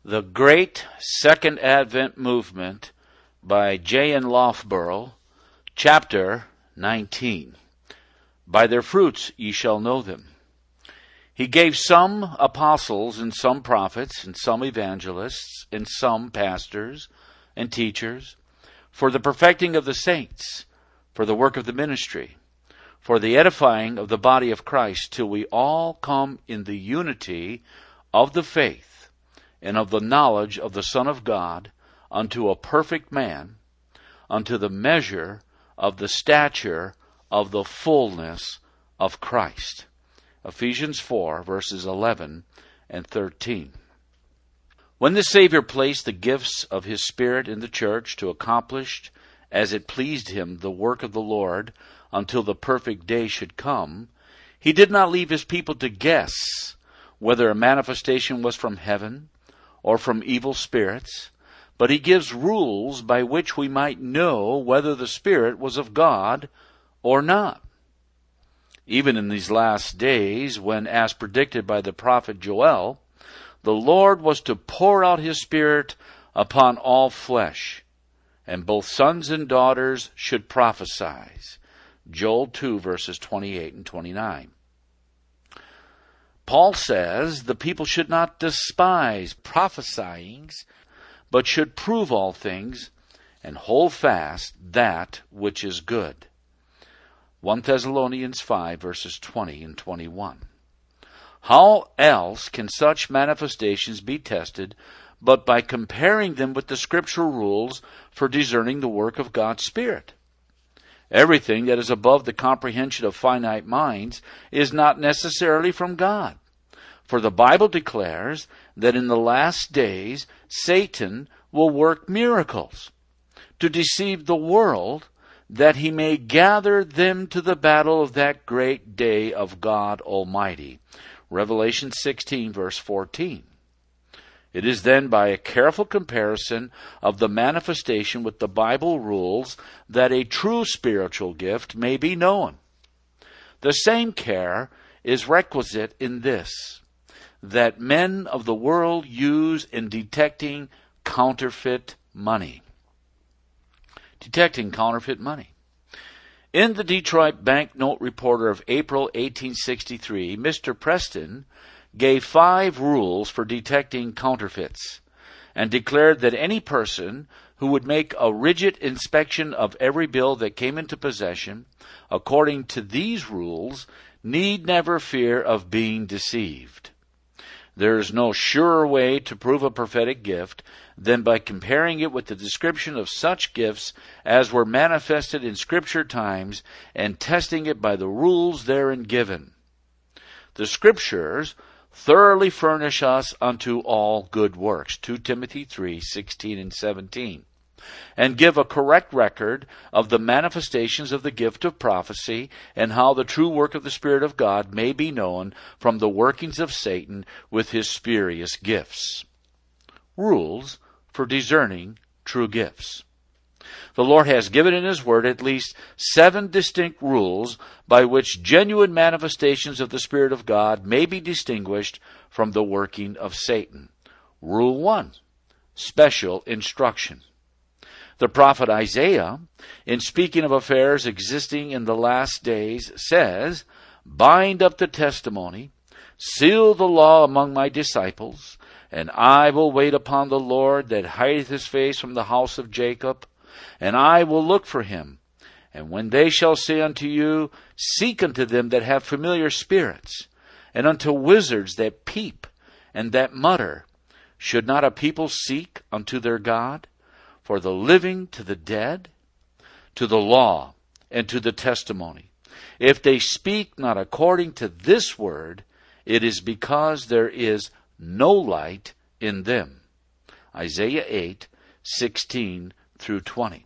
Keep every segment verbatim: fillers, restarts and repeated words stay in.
The Great Second Advent Movement by J N Loughborough, Chapter nineteen. By their fruits ye shall know them. He gave some apostles, and some prophets, and some evangelists, and some pastors and teachers, for the perfecting of the saints, for the work of the ministry, for the edifying of the body of Christ, till we all come in the unity of the faith and of the knowledge of the Son of God, unto a perfect man, unto the measure of the stature of the fullness of Christ. Ephesians four, verses eleven and thirteen. When the Savior placed the gifts of His Spirit in the church to accomplish, as it pleased Him, the work of the Lord, until the perfect day should come, He did not leave His people to guess whether a manifestation was from heaven or from evil spirits, but He gives rules by which we might know whether the Spirit was of God or not. Even in these last days, when, as predicted by the prophet Joel, the Lord was to pour out His Spirit upon all flesh, and both sons and daughters should prophesy. Joel two, verses twenty-eight and twenty-nine. Paul says the people should not despise prophesyings, but should prove all things and hold fast that which is good. First Thessalonians five, verses twenty and twenty-one. How else can such manifestations be tested but by comparing them with the scriptural rules for discerning the work of God's Spirit? Everything that is above the comprehension of finite minds is not necessarily from God. For the Bible declares that in the last days Satan will work miracles to deceive the world, that he may gather them to the battle of that great day of God Almighty. Revelation sixteen, verse fourteen. It is then by a careful comparison of the manifestation with the Bible rules that a true spiritual gift may be known. The same care is requisite in this, that men of the world use in detecting counterfeit money. Detecting counterfeit money. In the Detroit Banknote Reporter of April eighteen sixty-three, Mister Preston gave five rules for detecting counterfeits, and declared that any person who would make a rigid inspection of every bill that came into possession, according to these rules, need never fear of being deceived. There is no surer way to prove a prophetic gift than by comparing it with the description of such gifts as were manifested in Scripture times, and testing it by the rules therein given. The Scriptures thoroughly furnish us unto all good works, Second Timothy three, sixteen and seventeen, and give a correct record of the manifestations of the gift of prophecy, and how the true work of the Spirit of God may be known from the workings of Satan with his spurious gifts. Rules for discerning true gifts. The Lord has given in His Word at least seven distinct rules by which genuine manifestations of the Spirit of God may be distinguished from the working of Satan. Rule one, special instruction. The prophet Isaiah, in speaking of affairs existing in the last days, says, "Bind up the testimony, seal the law among my disciples, and I will wait upon the Lord that hideth His face from the house of Jacob, and I will look for Him. And when they shall say unto you, Seek unto them that have familiar spirits, and unto wizards that peep and that mutter, should not a people seek unto their God? For the living to the dead, to the law, and to the testimony. If they speak not according to this word, it is because there is no light in them." Isaiah eight, sixteen through twenty.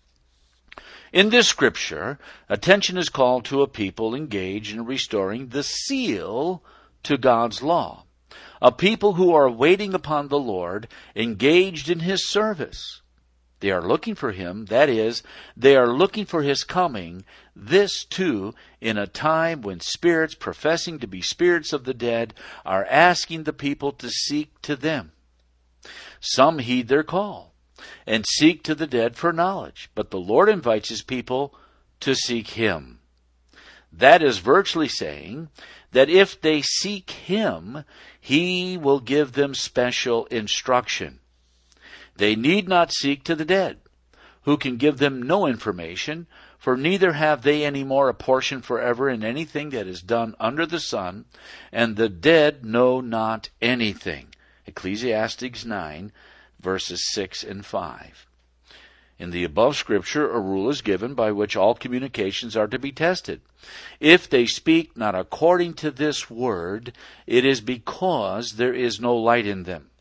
In this scripture, attention is called to a people engaged in restoring the seal to God's law. A people who are waiting upon the Lord, engaged in His service. They are looking for Him, that is, they are looking for His coming, this too in a time when spirits professing to be spirits of the dead are asking the people to seek to them. Some heed their call and seek to the dead for knowledge, but the Lord invites his people to seek him. That is virtually saying that if they seek him, he will give them special instruction. They need not seek to the dead, who can give them no information, for neither have they any more a portion forever in anything that is done under the sun, and the dead know not anything. Ecclesiastes nine, verses six and five. In the above scripture, a rule is given by which all communications are to be tested. If they speak not according to this word, it is because there is no light in them.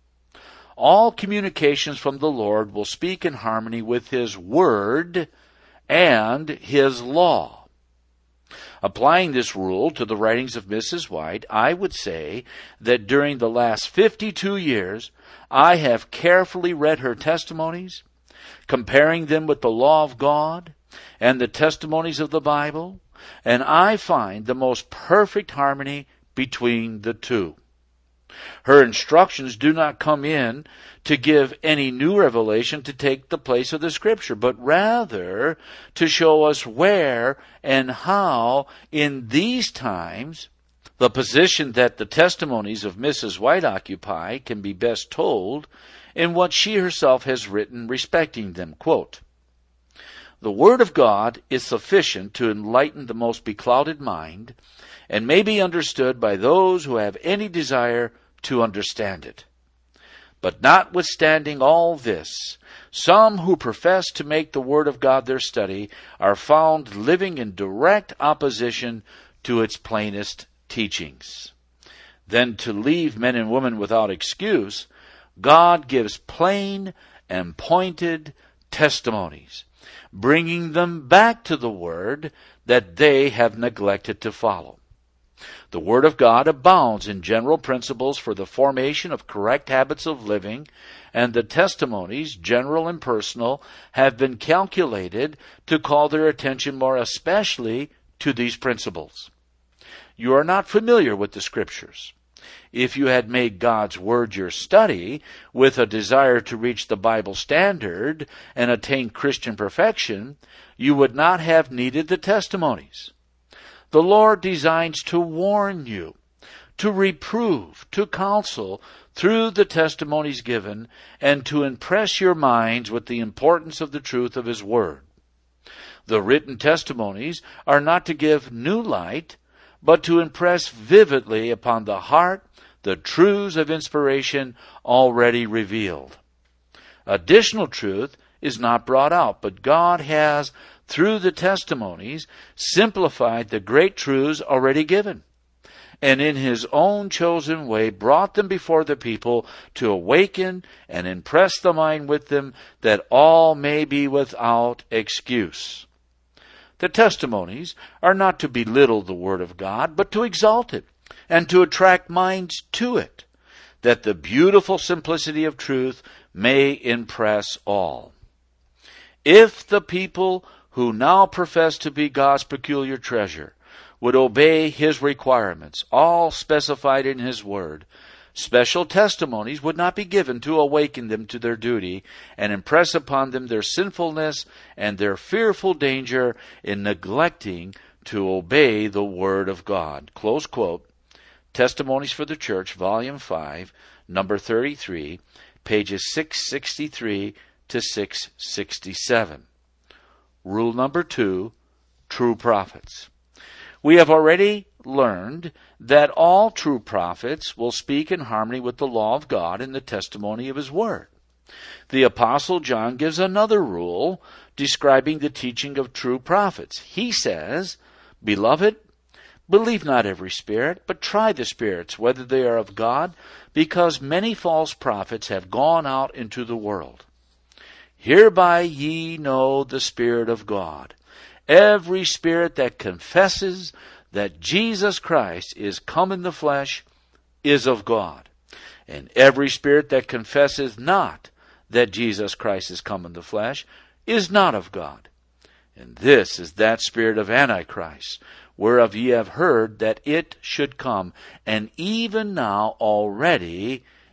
All communications from the Lord will speak in harmony with his word and his law. Applying this rule to the writings of Missus White, I would say that during the last fifty-two years, I have carefully read her testimonies, comparing them with the law of God and the testimonies of the Bible, and I find the most perfect harmony between the two. Her instructions do not come in to give any new revelation to take the place of the Scripture, but rather to show us where and how in these times the position that the testimonies of Missus White occupy can be best told in what she herself has written respecting them. Quote, "The Word of God is sufficient to enlighten the most beclouded mind, and may be understood by those who have any desire to understand it. But notwithstanding all this, some who profess to make the Word of God their study are found living in direct opposition to its plainest teachings. Then to leave men and women without excuse, God gives plain and pointed testimonies, bringing them back to the Word that they have neglected to follow. The Word of God abounds in general principles for the formation of correct habits of living, and the testimonies, general and personal, have been calculated to call their attention more especially to these principles. You are not familiar with the Scriptures. If you had made God's Word your study with a desire to reach the Bible standard and attain Christian perfection, you would not have needed the testimonies. The Lord designs to warn you, to reprove, to counsel through the testimonies given, and to impress your minds with the importance of the truth of His Word. The written testimonies are not to give new light, but to impress vividly upon the heart the truths of inspiration already revealed. Additional truth is not brought out, but God has, through the testimonies, simplified the great truths already given, and in His own chosen way brought them before the people to awaken and impress the mind with them, that all may be without excuse. The testimonies are not to belittle the Word of God, but to exalt it and to attract minds to it, that the beautiful simplicity of truth may impress all. If the people who now profess to be God's peculiar treasure would obey His requirements, all specified in His Word, special testimonies would not be given to awaken them to their duty and impress upon them their sinfulness and their fearful danger in neglecting to obey the Word of God." Close quote. Testimonies for the Church, Volume five, number thirty-three, pages six sixty-three to six sixty-seven. Rule number two, true prophets. We have already learned that all true prophets will speak in harmony with the law of God and the testimony of His Word. The Apostle John gives another rule describing the teaching of true prophets. He says, "Beloved, believe not every spirit, but try the spirits, whether they are of God, because many false prophets have gone out into the world. Hereby ye know the Spirit of God. Every spirit that confesses that Jesus Christ is come in the flesh is of God. And every spirit that confesses not that Jesus Christ is come in the flesh is not of God. And this is that spirit of Antichrist, whereof ye have heard that it should come, and even now already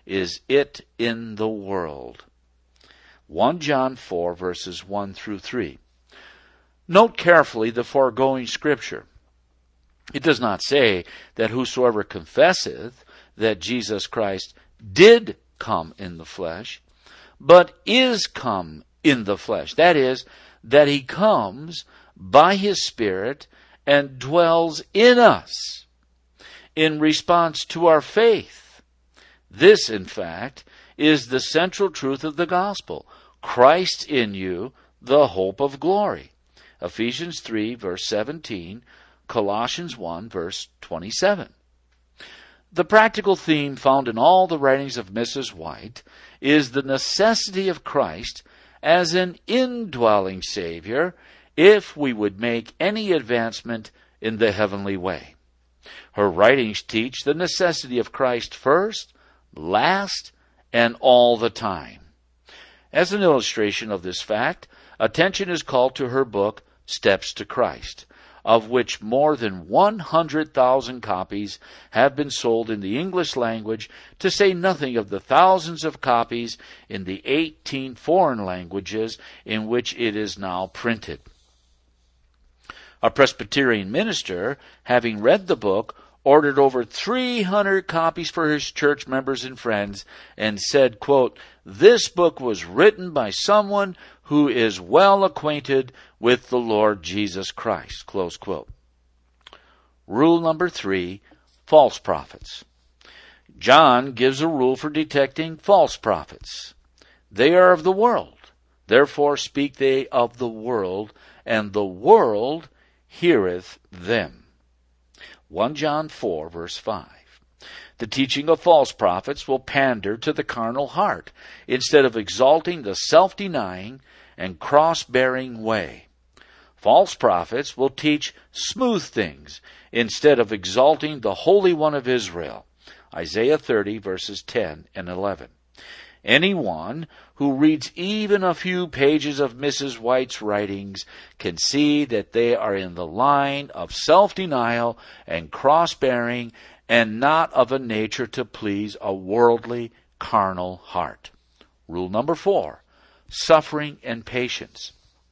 is it in the world. First John four, verses one through three. Note carefully the foregoing scripture. It does not say that whosoever confesseth that Jesus Christ did come in the flesh, but is come in the flesh. That is, that he comes by his Spirit and dwells in us in response to our faith. This, in fact, is the central truth of the gospel. Christ in you, the hope of glory. Ephesians three, verse seventeen, Colossians one, verse twenty-seven. The practical theme found in all the writings of Missus White is the necessity of Christ as an indwelling Savior if we would make any advancement in the heavenly way. Her writings teach the necessity of Christ first, last, and all the time. As an illustration of this fact, attention is called to her book, Steps to Christ, of which more than one hundred thousand copies have been sold in the English language, to say nothing of the thousands of copies in the eighteen foreign languages in which it is now printed. A Presbyterian minister, having read the book, ordered over three hundred copies for his church members and friends, and said, quote, "This book was written by someone who is well acquainted with the Lord Jesus Christ." Close quote. Rule number three, false prophets. John gives a rule for detecting false prophets. They are of the world, therefore speak they of the world, and the world heareth them. First John four, verse five. The teaching of false prophets will pander to the carnal heart instead of exalting the self-denying and cross-bearing way. False prophets will teach smooth things instead of exalting the Holy One of Israel. Isaiah thirty, verses ten and eleven. Anyone who reads even a few pages of Missus White's writings can see that they are in the line of self-denial and cross-bearing and not of a nature to please a worldly, carnal heart. Rule number four, suffering and patience.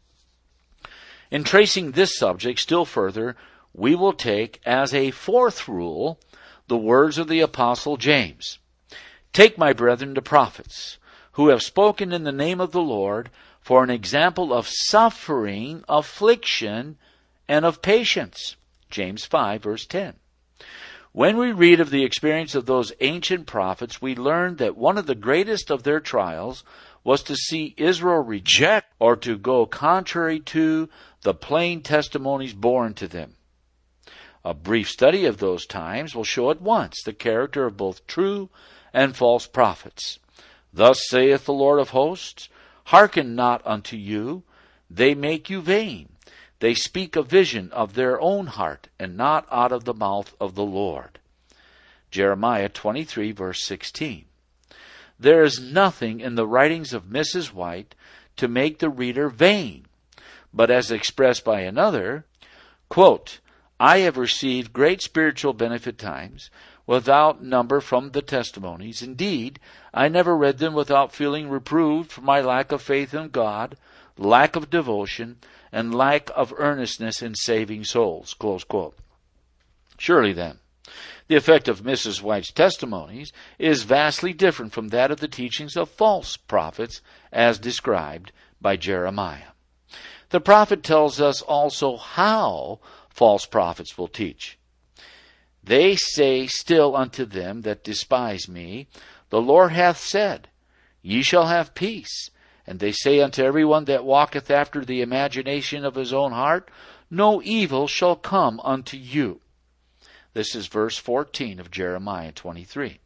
In tracing this subject still further, we will take as a fourth rule the words of the Apostle James. Take, my brethren, the prophets, who have spoken in the name of the Lord, for an example of suffering, affliction, and of patience. James five, verse ten. When we read of the experience of those ancient prophets, we learn that one of the greatest of their trials was to see Israel reject or to go contrary to the plain testimonies borne to them. A brief study of those times will show at once the character of both true and false prophets. Thus saith the Lord of hosts, hearken not unto you, they make you vain. They speak a vision of their own heart, and not out of the mouth of the Lord. Jeremiah twenty-three, verse sixteen. There is nothing in the writings of Missus White to make the reader vain, but as expressed by another, quote, I have received great spiritual benefit times, without number from the testimonies. Indeed, I never read them without feeling reproved for my lack of faith in God, lack of devotion, and lack of earnestness in saving souls. Close quote. Surely then, the effect of Missus White's testimonies is vastly different from that of the teachings of false prophets as described by Jeremiah. The prophet tells us also how false prophets will teach. They say still unto them that despise me, the Lord hath said, Ye shall have peace. And they say unto every one that walketh after the imagination of his own heart, No evil shall come unto you. This is verse fourteen of Jeremiah twenty-three.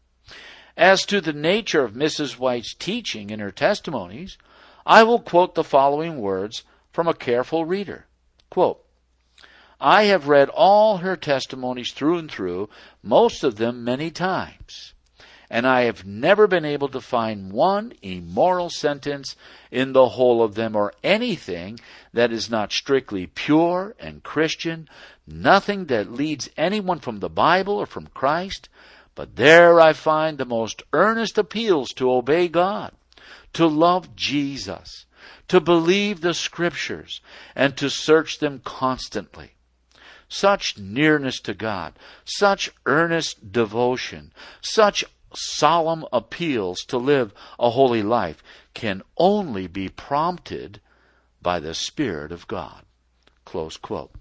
As to the nature of Missus White's teaching in her testimonies, I will quote the following words from a careful reader. Quote, I have read all her testimonies through and through, most of them many times, and I have never been able to find one immoral sentence in the whole of them, or anything that is not strictly pure and Christian, nothing that leads anyone from the Bible or from Christ, But there I find the most earnest appeals to obey God, to love Jesus, to believe the Scriptures, and to search them constantly. Such nearness to God, such earnest devotion, such solemn appeals to live a holy life can only be prompted by the Spirit of God. Close quote.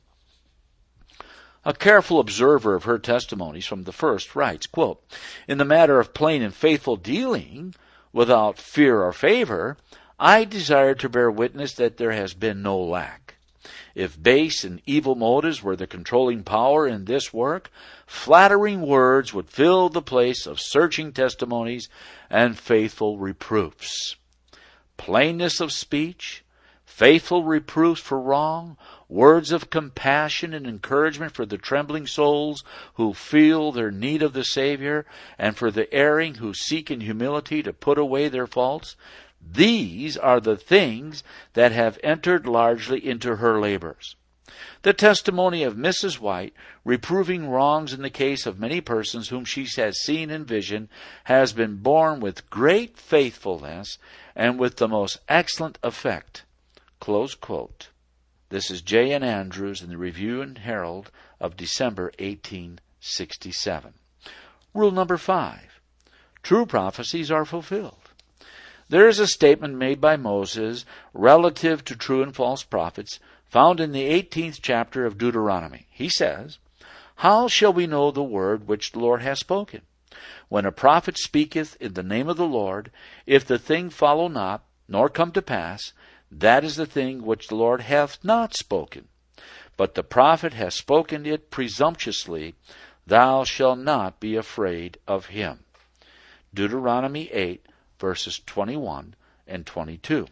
A careful observer of her testimonies from the first writes, quote, "In the matter of plain and faithful dealing, without fear or favor, I desire to bear witness that there has been no lack. If base and evil motives were the controlling power in this work, flattering words would fill the place of searching testimonies and faithful reproofs. Plainness of speech, faithful reproofs for wrong, words of compassion and encouragement for the trembling souls who feel their need of the Savior, and for the erring who seek in humility to put away their faults, these are the things that have entered largely into her labors. The testimony of Missus White, reproving wrongs in the case of many persons whom she has seen in vision, has been borne with great faithfulness and with the most excellent effect." Close quote. This is J N Andrews in the Review and Herald of December eighteen sixty-seven. Rule number five. True prophecies are fulfilled. There is a statement made by Moses relative to true and false prophets found in the eighteenth chapter of Deuteronomy. He says, "How shall we know the word which the Lord hath spoken? When a prophet speaketh in the name of the Lord, if the thing follow not, nor come to pass, that is the thing which the Lord hath not spoken. But the prophet hath spoken it presumptuously, thou shalt not be afraid of him." Deuteronomy eight, verses twenty-one and twenty-two.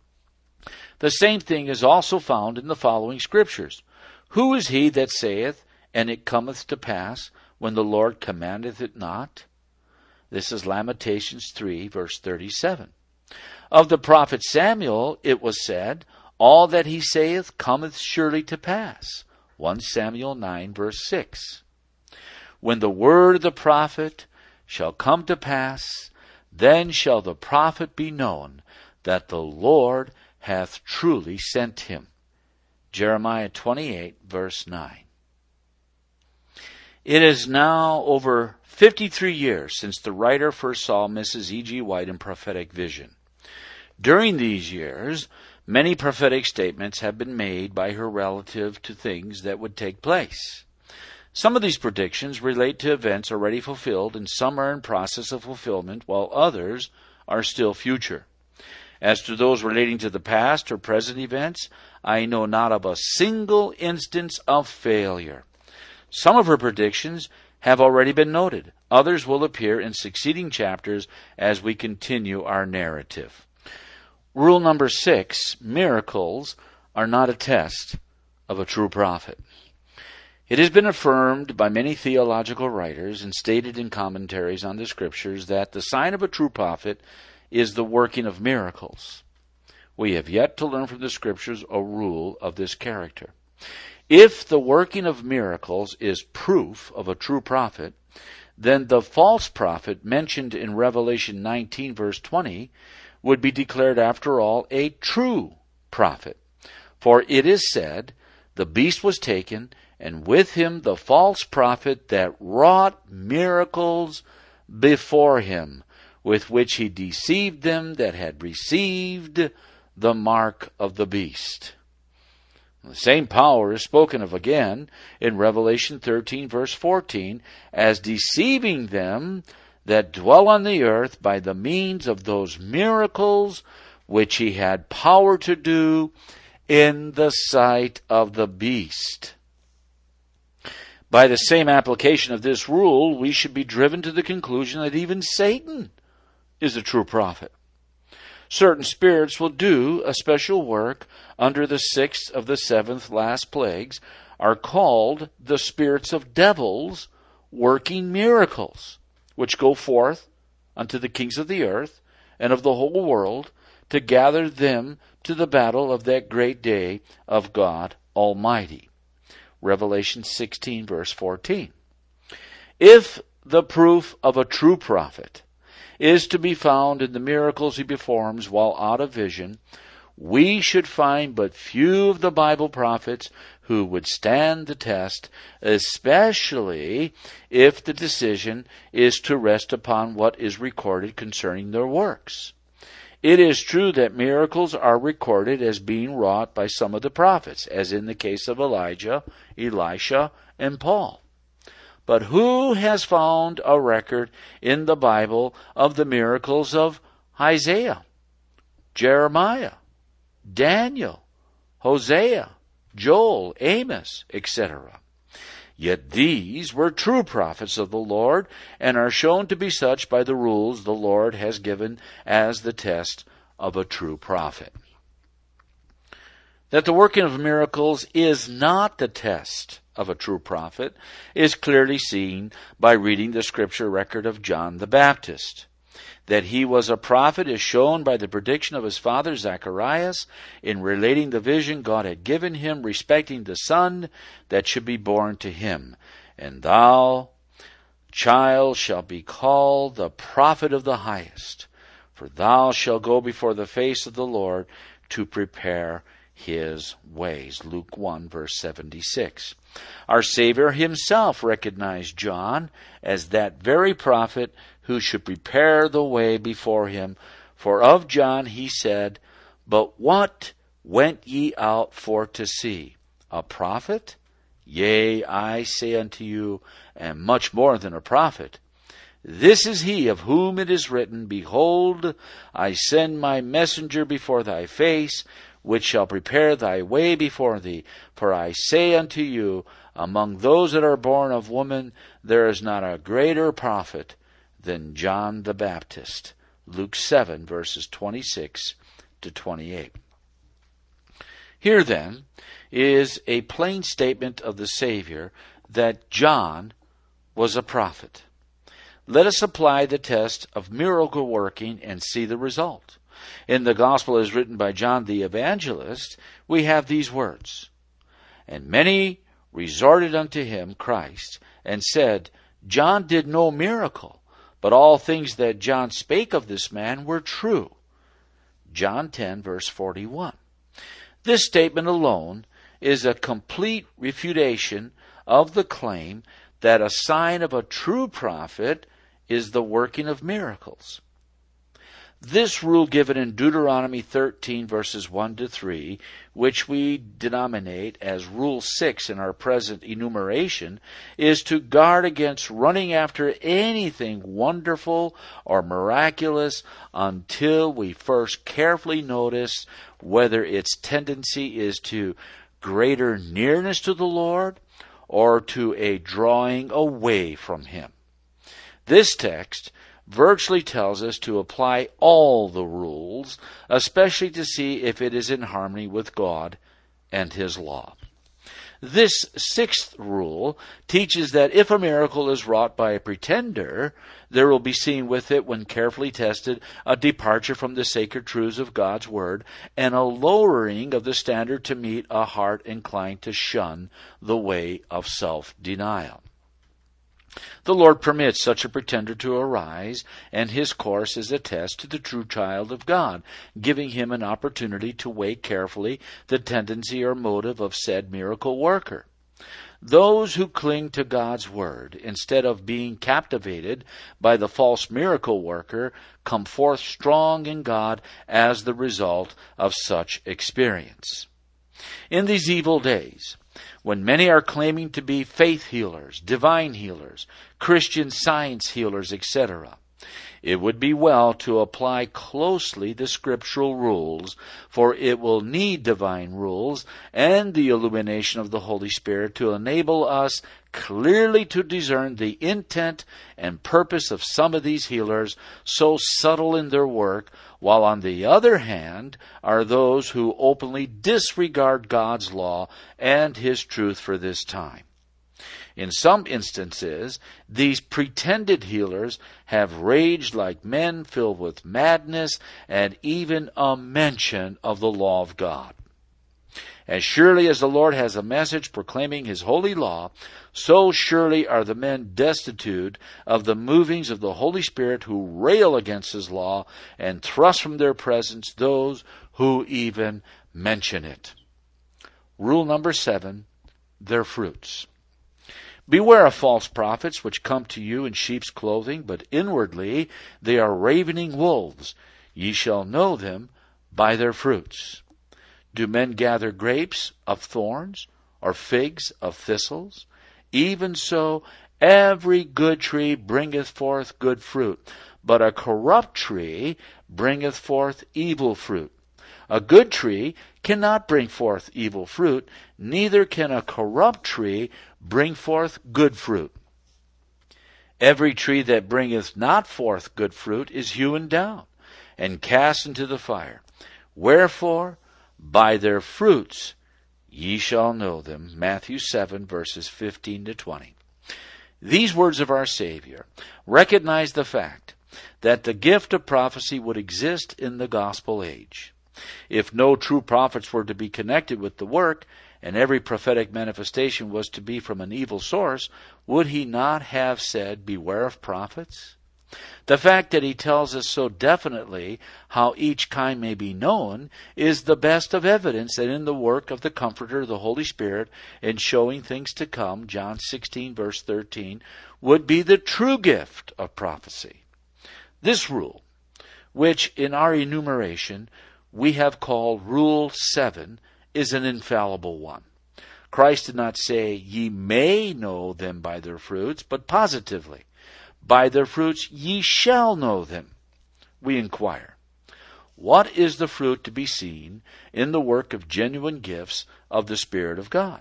The same thing is also found in the following scriptures. "Who is he that saith, and it cometh to pass, when the Lord commandeth it not?" This is Lamentations three, verse thirty-seven. Of the prophet Samuel it was said, "All that he saith cometh surely to pass." First Samuel nine, verse six. "When the word of the prophet shall come to pass, then shall the prophet be known that the Lord hath truly sent him." Jeremiah twenty-eight, verse nine. It is now over fifty-three years since the writer first saw Missus E G White in prophetic vision. During these years, many prophetic statements have been made by her relative to things that would take place. Some of these predictions relate to events already fulfilled, and some are in process of fulfillment, while others are still future. As to those relating to the past or present events, I know not of a single instance of failure. Some of her predictions have already been noted. Others will appear in succeeding chapters as we continue our narrative. Rule number six, miracles are not a test of a true prophet. It has been affirmed by many theological writers and stated in commentaries on the Scriptures that the sign of a true prophet is the working of miracles. We have yet to learn from the Scriptures a rule of this character. If the working of miracles is proof of a true prophet, then the false prophet mentioned in Revelation nineteen, verse twenty, would be declared after all a true prophet. For it is said, "The beast was taken, and with him the false prophet that wrought miracles before him, with which he deceived them that had received the mark of the beast." The same power is spoken of again in Revelation thirteen, verse fourteen, as deceiving them that dwell on the earth by the means of those miracles which he had power to do in the sight of the beast. By the same application of this rule, we should be driven to the conclusion that even Satan is a true prophet. Certain spirits will do a special work under the sixth of the seventh last plagues, are called the spirits of devils working miracles, which go forth unto the kings of the earth and of the whole world to gather them to the battle of that great day of God Almighty. Revelation sixteen, verse fourteen. If the proof of a true prophet is to be found in the miracles he performs while out of vision, we should find but few of the Bible prophets who would stand the test, especially if the decision is to rest upon what is recorded concerning their works. It is true that miracles are recorded as being wrought by some of the prophets, as in the case of Elijah, Elisha, and Paul. But who has found a record in the Bible of the miracles of Isaiah, Jeremiah, Daniel, Hosea, Joel, Amos, et cetera? Yet these were true prophets of the Lord, and are shown to be such by the rules the Lord has given as the test of a true prophet. That the working of miracles is not the test of a true prophet is clearly seen by reading the scripture record of John the Baptist. That he was a prophet is shown by the prediction of his father Zacharias in relating the vision God had given him respecting the son that should be born to him. And thou, child, shalt be called the prophet of the highest, for thou shalt go before the face of the Lord to prepare his ways. Luke one, verse seventy-six. Our Savior himself recognized John as that very prophet who should prepare the way before him. For of John he said, But what went ye out for to see? A prophet? Yea, I say unto you, and much more than a prophet. This is he of whom it is written, Behold, I send my messenger before thy face, which shall prepare thy way before thee. For I say unto you, among those that are born of woman, there is not a greater prophet than John the Baptist. Luke seven, verses twenty-six to twenty-eight. Here then is a plain statement of the Savior that John was a prophet. Let us apply the test of miracle working and see the result. In the gospel as written by John the Evangelist, we have these words, And many resorted unto him, Christ, and said, John did no miracle, but all things that John spake of this man were true. John ten, verse forty-one. This statement alone is a complete refutation of the claim that a sign of a true prophet is the working of miracles. This rule given in Deuteronomy thirteen, verses one to three, which we denominate as Rule six in our present enumeration, is to guard against running after anything wonderful or miraculous until we first carefully notice whether its tendency is to greater nearness to the Lord or to a drawing away from Him. This text virtually tells us to apply all the rules, especially to see if it is in harmony with God and His law. This sixth rule teaches that if a miracle is wrought by a pretender, there will be seen with it, when carefully tested, a departure from the sacred truths of God's Word and a lowering of the standard to meet a heart inclined to shun the way of self-denial. The Lord permits such a pretender to arise, and his course is a test to the true child of God, giving him an opportunity to weigh carefully the tendency or motive of said miracle worker. Those who cling to God's Word, instead of being captivated by the false miracle worker, come forth strong in God as the result of such experience. In these evil days, when many are claiming to be faith healers, divine healers, Christian Science healers, et cetera, it would be well to apply closely the scriptural rules, for it will need divine rules and the illumination of the Holy Spirit to enable us clearly to discern the intent and purpose of some of these healers, so subtle in their work, while on the other hand are those who openly disregard God's law and His truth for this time. In some instances, these pretended healers have raged like men filled with madness and even a mention of the law of God. As surely as the Lord has a message proclaiming his holy law, so surely are the men destitute of the movings of the Holy Spirit who rail against his law and thrust from their presence those who even mention it. Rule number seven, their fruits. Beware of false prophets which come to you in sheep's clothing, but inwardly they are ravening wolves. Ye shall know them by their fruits. Do men gather grapes of thorns, or figs of thistles? Even so, every good tree bringeth forth good fruit, but a corrupt tree bringeth forth evil fruit. A good tree cannot bring forth evil fruit, neither can a corrupt tree bring forth good fruit. Every tree that bringeth not forth good fruit is hewn down, and cast into the fire. Wherefore, by their fruits ye shall know them. Matthew seven, verses fifteen to twenty. These words of our Savior recognize the fact that the gift of prophecy would exist in the gospel age. If no true prophets were to be connected with the work, and every prophetic manifestation was to be from an evil source, would he not have said, beware of prophets? The fact that he tells us so definitely how each kind may be known is the best of evidence that in the work of the Comforter, the Holy Spirit, in showing things to come, John sixteen, verse thirteen, would be the true gift of prophecy. This rule, which in our enumeration we have called Rule seven, is an infallible one. Christ did not say, ye may know them by their fruits, but positively, by their fruits ye shall know them. We inquire, what is the fruit to be seen in the work of genuine gifts of the Spirit of God?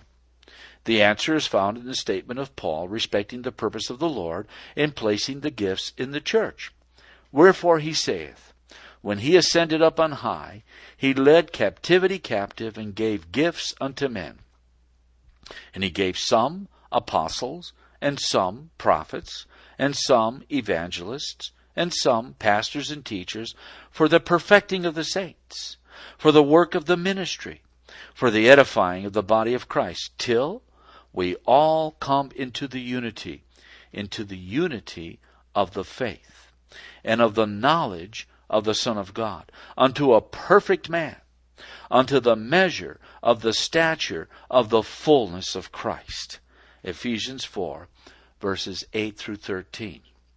The answer is found in the statement of Paul respecting the purpose of the Lord in placing the gifts in the church. Wherefore he saith, when he ascended up on high, he led captivity captive and gave gifts unto men. And he gave some apostles, and some prophets, and some evangelists, and some pastors and teachers, for the perfecting of the saints, for the work of the ministry, for the edifying of the body of Christ, till we all come into the unity, into the unity of the faith, and of the knowledge of the Son of God, unto a perfect man, unto the measure of the stature of the fullness of Christ. Ephesians four, verses eight through thirteen.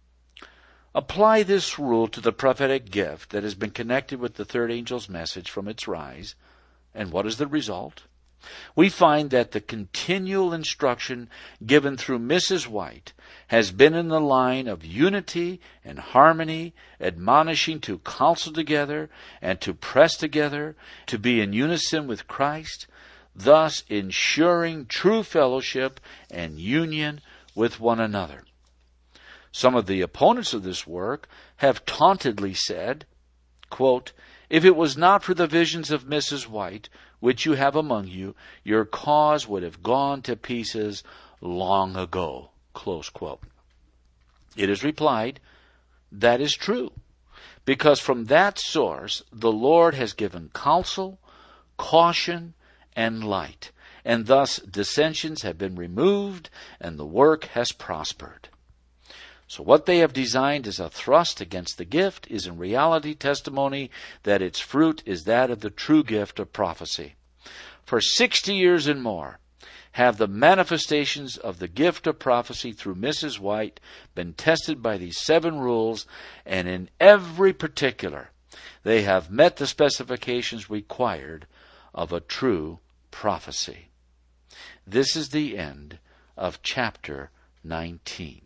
Apply this rule to the prophetic gift that has been connected with the third angel's message from its rise, and what is the result? We find that the continual instruction given through Missus White has been in the line of unity and harmony, admonishing to counsel together and to press together, to be in unison with Christ, thus ensuring true fellowship and union with one another. Some of the opponents of this work have tauntedly said, quote, if it was not for the visions of Missus White, which you have among you, your cause would have gone to pieces long ago. Close quote. It is replied, that is true, because from that source the Lord has given counsel, caution, and light, and thus dissensions have been removed and the work has prospered. So what they have designed as a thrust against the gift is in reality testimony that its fruit is that of the true gift of prophecy. For sixty years and more have the manifestations of the gift of prophecy through Missus White been tested by these seven rules, and in every particular they have met the specifications required of a true prophecy. This is the end of chapter nineteen.